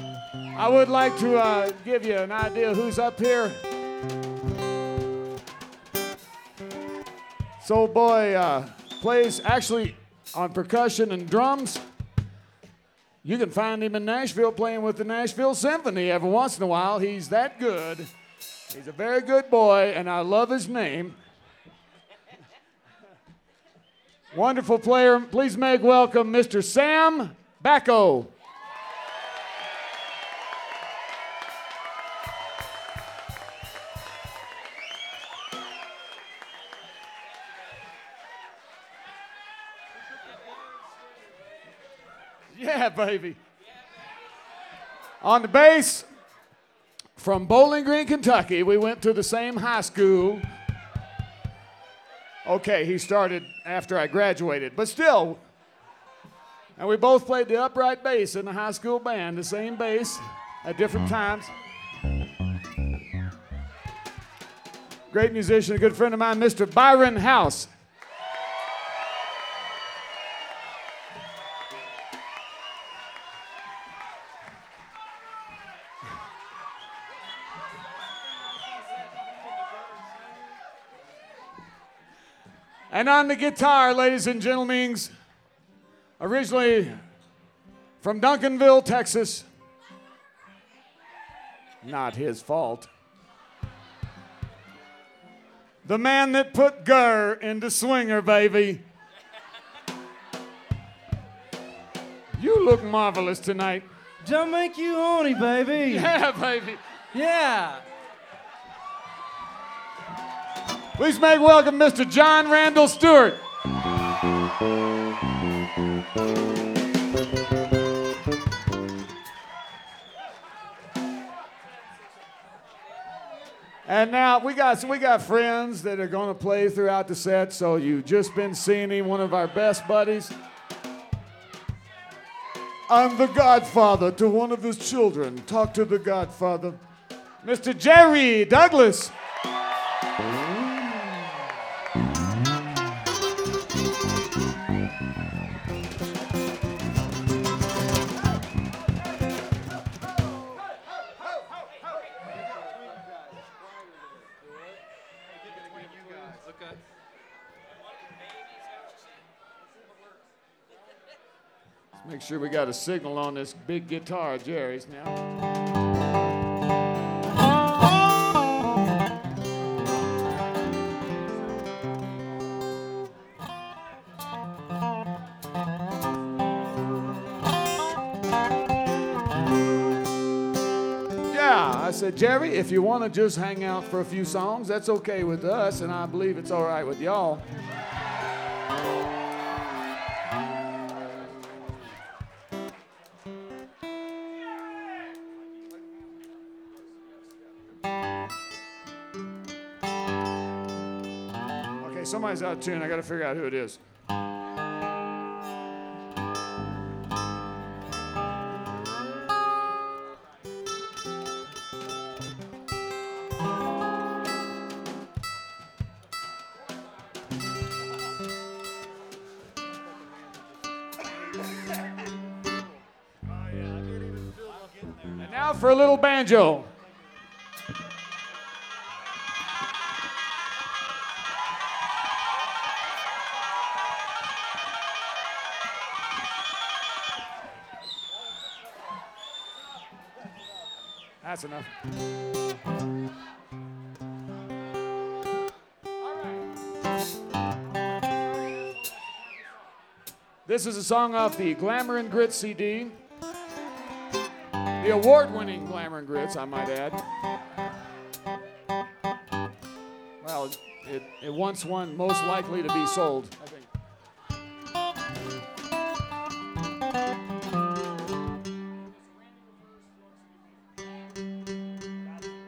I would like to give you an idea who's up here. This old boy plays actually on percussion and drums. You can find him in Nashville playing with the Nashville Symphony every once in a while. He's that good. He's a very good boy, and I love his name. Wonderful player. Please make welcome Mr. Sam Bacco. Yeah, baby. On the bass, from Bowling Green, Kentucky. We went to the same high school. Okay, he started after I graduated, but still. And we both played the upright bass in the high school band, the same bass at different times. Great musician, a good friend of mine, Mr. Byron House. And on the guitar, ladies and gentlemen, originally from Duncanville, Texas. Not his fault. The man that put Gurr into Swinger, baby. You look marvelous tonight. Don't make you horny, baby. Yeah, baby. Yeah. Please make welcome Mr. John Randall Stewart. And now we got friends that are going to play throughout the set. So you've just been seeing him, one of our best buddies. I'm the godfather to one of his children. Talk to the godfather. Mr. Jerry Douglas. Make sure we got a signal on this big guitar of Jerry's now. Yeah, I said, Jerry, if you want to just hang out for a few songs, that's okay with us, and I believe it's all right with y'all. Somebody's out of tune. I got to figure out who it is. And now for a little banjo. That's enough. All right. This is a song off the Glamour and Grits CD. The award-winning Glamour and Grits, I might add. Well, it once won Most Likely to Be Sold.